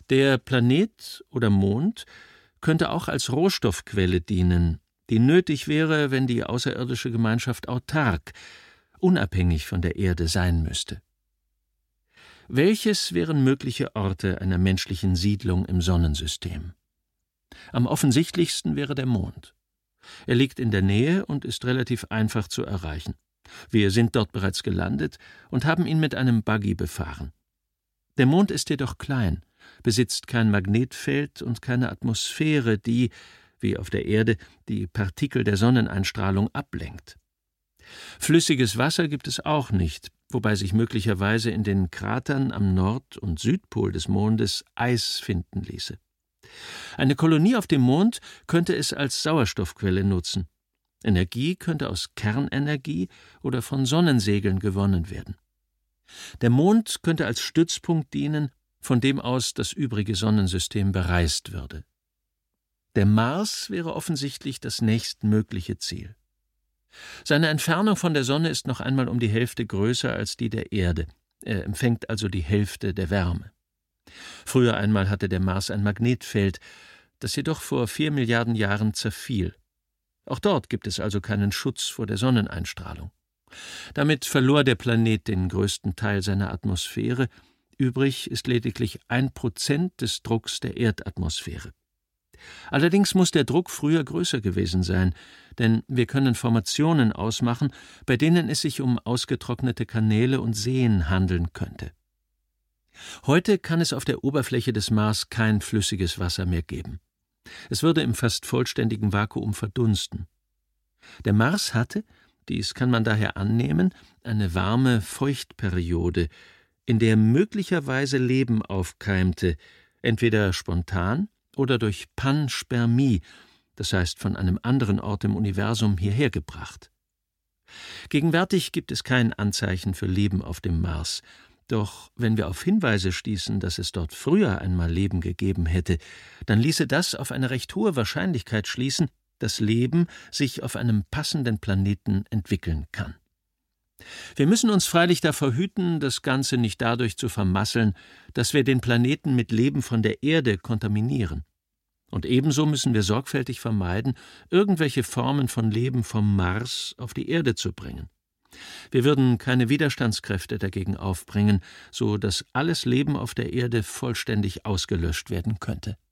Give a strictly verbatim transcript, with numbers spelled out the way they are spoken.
Der Planet oder Mond könnte auch als Rohstoffquelle dienen, die nötig wäre, wenn die außerirdische Gemeinschaft autark, unabhängig von der Erde sein müsste. Welches wären mögliche Orte einer menschlichen Siedlung im Sonnensystem? Am offensichtlichsten wäre der Mond. Er liegt in der Nähe und ist relativ einfach zu erreichen. Wir sind dort bereits gelandet und haben ihn mit einem Buggy befahren. Der Mond ist jedoch klein, besitzt kein Magnetfeld und keine Atmosphäre, die, wie auf der Erde, die Partikel der Sonneneinstrahlung ablenkt. Flüssiges Wasser gibt es auch nicht, wobei sich möglicherweise in den Kratern am Nord- und Südpol des Mondes Eis finden ließe. Eine Kolonie auf dem Mond könnte es als Sauerstoffquelle nutzen. Energie könnte aus Kernenergie oder von Sonnensegeln gewonnen werden. Der Mond könnte als Stützpunkt dienen, von dem aus das übrige Sonnensystem bereist würde. Der Mars wäre offensichtlich das nächstmögliche Ziel. Seine Entfernung von der Sonne ist noch einmal um die Hälfte größer als die der Erde. Er empfängt also die Hälfte der Wärme. Früher einmal hatte der Mars ein Magnetfeld, das jedoch vor vier Milliarden Jahren zerfiel. Auch dort gibt es also keinen Schutz vor der Sonneneinstrahlung. Damit verlor der Planet den größten Teil seiner Atmosphäre. Übrig ist lediglich ein Prozent des Drucks der Erdatmosphäre. Allerdings muss der Druck früher größer gewesen sein, denn wir können Formationen ausmachen, bei denen es sich um ausgetrocknete Kanäle und Seen handeln könnte. Heute kann es auf der Oberfläche des Mars kein flüssiges Wasser mehr geben. Es würde im fast vollständigen Vakuum verdunsten. Der Mars hatte, dies kann man daher annehmen, eine warme Feuchtperiode, in der möglicherweise Leben aufkeimte, entweder spontan oder durch Panspermie, das heißt von einem anderen Ort im Universum hierher gebracht. Gegenwärtig gibt es kein Anzeichen für Leben auf dem Mars, doch wenn wir auf Hinweise stießen, dass es dort früher einmal Leben gegeben hätte, dann ließe das auf eine recht hohe Wahrscheinlichkeit schließen, dass Leben sich auf einem passenden Planeten entwickeln kann. Wir müssen uns freilich davor hüten, das Ganze nicht dadurch zu vermasseln, dass wir den Planeten mit Leben von der Erde kontaminieren. Und ebenso müssen wir sorgfältig vermeiden, irgendwelche Formen von Leben vom Mars auf die Erde zu bringen. Wir würden keine Widerstandskräfte dagegen aufbringen, so dass alles Leben auf der Erde vollständig ausgelöscht werden könnte.